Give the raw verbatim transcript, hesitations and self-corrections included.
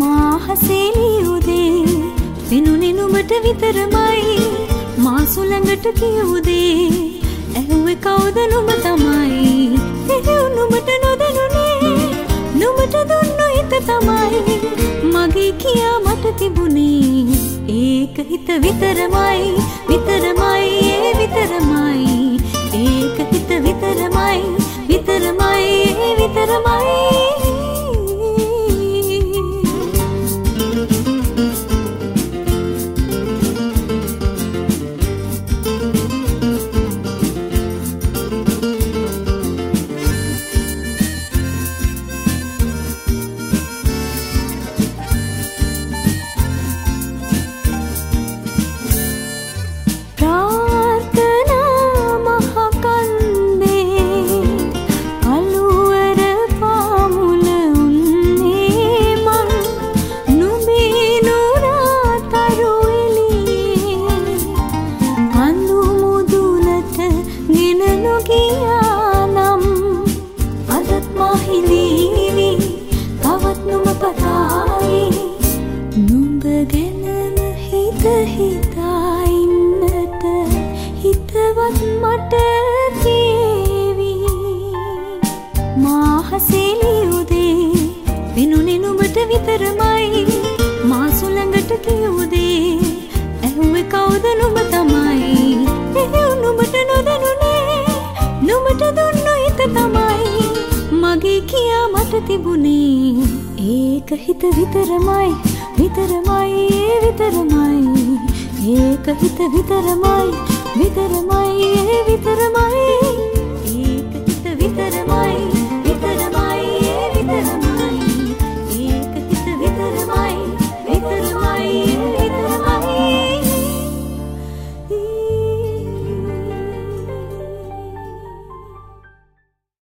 මාහසේලි උදේ වෙනුනේ නුඹට විතරමයි මා සුළඟට කියුදේ ඇහුවේ කවුද නුඹ තමයි එහෙව් නුඹට නොදැනුනේ නුඹට දුන්නු හිත තමයි මගේ කියා මට තිබුණේ ඒක හිත විතරමයි විතරමයි ඒ විතරමයි ඒක හිත විතරමයි විතරමයි ඒ විතරමයි නුඹ ගැනම හිත හිතා ඉන්නට හිතවත් මට තේවි මාහසේලි උදේ වෙනුනේ නුඹට විතරමයි මා සුළඟට කියුදේ ඇහුවේ කවුද නුඹ තමයි එහෙව් නුඹට නොදැනුනේ නුඹට දුන්නු හිත තමයි මගේ කියා මට තිබුණේ ඒක හිත විතරමයි විතරමයි ඒ විතරමයි ඒක හිත විතරමයි විතරමයි ඒ විතරමයි